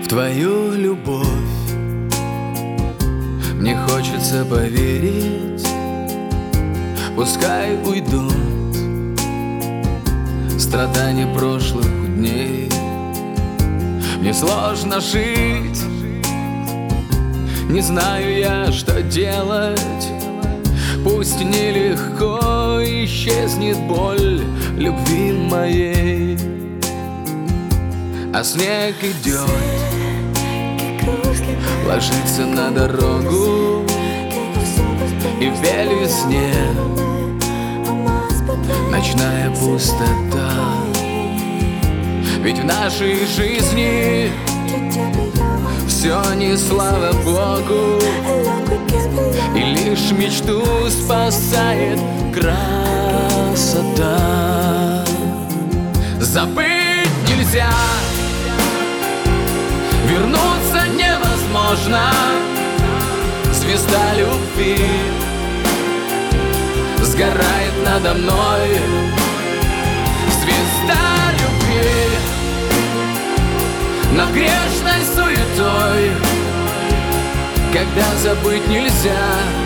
твою любовь. Мне хочется поверить, пускай уйдут страдания прошлых дней. Мне сложно жить, не знаю я, что делать. Пусть нелегко исчезнет боль любви моей, а снег идет, ложится на дорогу, и в белизне ночная пустота. Ведь в нашей жизни все не слава Богу, и лишь мечту спасает красота. Забыть нельзя, вернуться невозможно. Звезда любви сгорает надо мной. Звезда любви над грешной суетой. Когда забыть нельзя,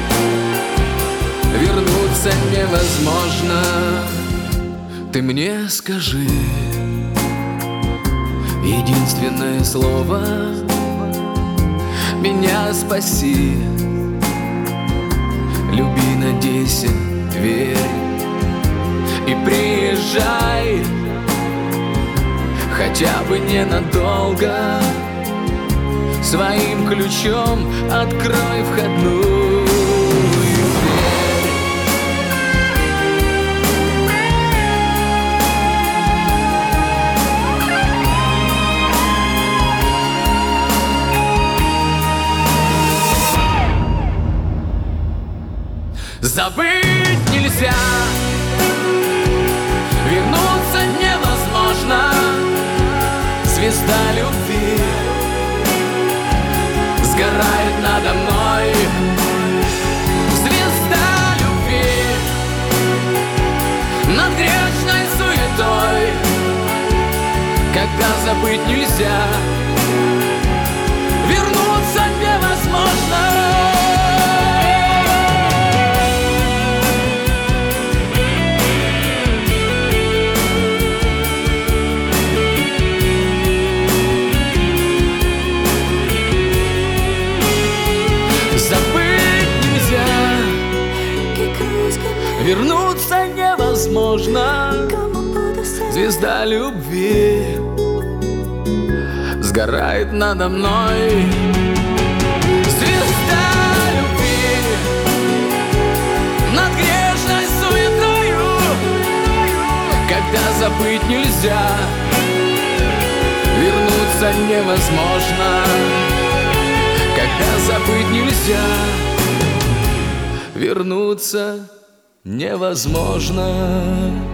вернуться невозможно. Ты мне скажи единственное слово: меня спаси. Люби, надейся, верь и приезжай, хотя бы ненадолго. Своим ключом открой входную дверь. Забыть нельзя, вернуться невозможно. Звезда любви сгорает надо мной. Звезда любви над грешной суетой. Когда забыть нельзя, вернуться невозможно. Вернуться невозможно. Звезда любви сгорает надо мной. Звезда любви над грешной суетою. Когда забыть нельзя, вернуться невозможно. Когда забыть нельзя, вернуться невозможно.